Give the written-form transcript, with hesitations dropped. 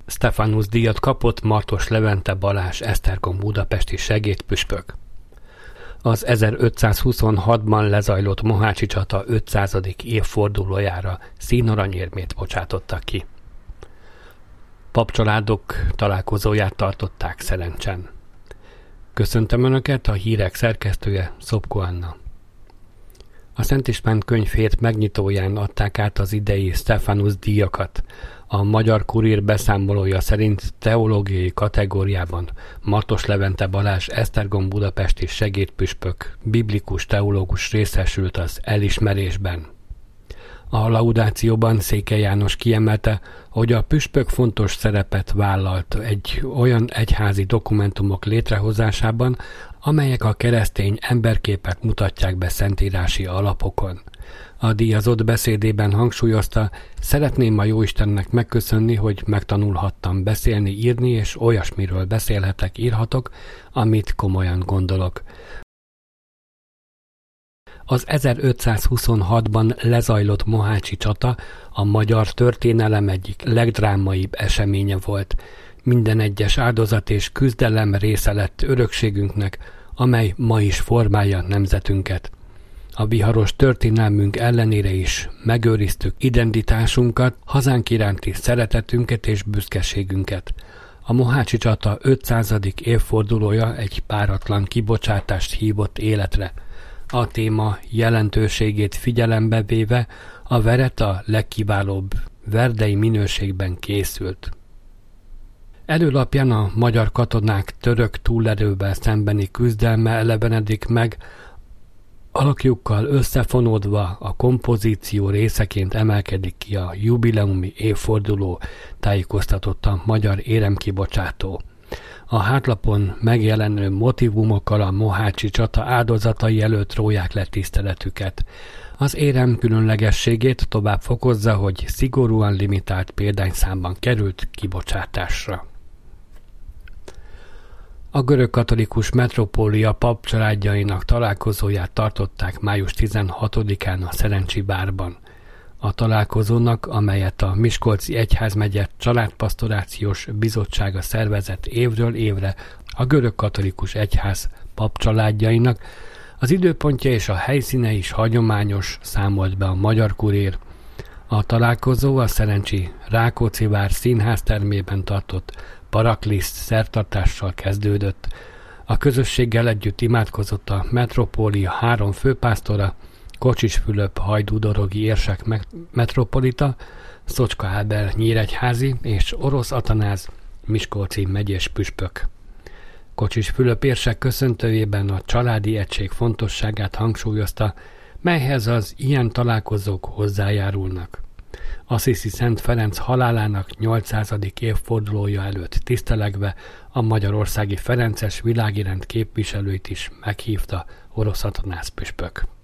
Stephanus-díjat kapott Martos Levente Balázs esztergom budapesti segédpüspök. Az 1526-ban lezajlott mohácsi csata 500. évfordulójára színaranyérmét bocsátottak ki. Papcsaládok találkozóját tartották Szerencsen. Köszöntöm Önöket, a hírek szerkesztője Szopko Anna. A Szent István könyvhét megnyitóján adták át az idei Stephanus-díjakat. A Magyar Kurír beszámolója szerint teológiai kategóriában Martos Levente Balázs esztergom budapesti segédpüspök, biblikus teológus részesült az elismerésben. A laudációban Székely János kiemelte, hogy a püspök fontos szerepet vállalt egy olyan egyházi dokumentumok létrehozásában, amelyek a keresztény emberképet mutatják be szentírási alapokon. A díjazott beszédében hangsúlyozta, szeretném a Jóistennek megköszönni, hogy megtanulhattam beszélni, írni, és olyasmiről beszélhetek, írhatok, amit komolyan gondolok. Az 1526-ban lezajlott mohácsi csata a magyar történelem egyik legdrámaibb eseménye volt. Minden egyes áldozat és küzdelem része lett örökségünknek, amely ma is formálja nemzetünket. A viharos történelmünk ellenére is megőriztük identitásunkat, hazánk iránti szeretetünket és büszkeségünket. A mohácsi csata 500. évfordulója egy páratlan kibocsátást hívott életre. A téma jelentőségét figyelembe véve a veret a legkiválóbb verdei minőségben készült. Előlapján a magyar katonák török túlerővel szembeni küzdelme elevenedik meg, alakjukkal összefonódva a kompozíció részeként emelkedik ki a jubileumi évforduló, tájékoztatott a magyar éremkibocsátó. A hátlapon megjelenő motivumokkal a mohácsi csata áldozatai előtt róják le tiszteletüket. Az érem különlegességét tovább fokozza, hogy szigorúan limitált példányszámban került kibocsátásra. A görögkatolikus metropólia papcsaládjainak találkozóját tartották május 16-án a Szerencsi várban. A találkozónak, amelyet a Miskolci Egyházmegye Családpastorációs Bizottsága szervezett évről évre a görögkatolikus egyház papcsaládjainak, az időpontja és a helyszíne is hagyományos, számolt be a Magyar Kurír. A találkozó a Szerencsi Rákóczi vár színháztermében tartott parakliszt szertartással kezdődött. A közösséggel együtt imádkozott a metropólia 3 főpásztora, Kocsis Fülöp hajdúdorogi érsek metropolita, Szocska Ábel nyíregyházi és Orosz Atanáz miskolci megyés püspök. Kocsis Fülöp érsek köszöntőjében a családi egység fontosságát hangsúlyozta, melyhez az ilyen találkozók hozzájárulnak. Assisi Szent Ferenc halálának 800. évfordulója előtt tisztelegve a magyarországi ferences világirend képviselőit is meghívta Orosz Atanáz püspök.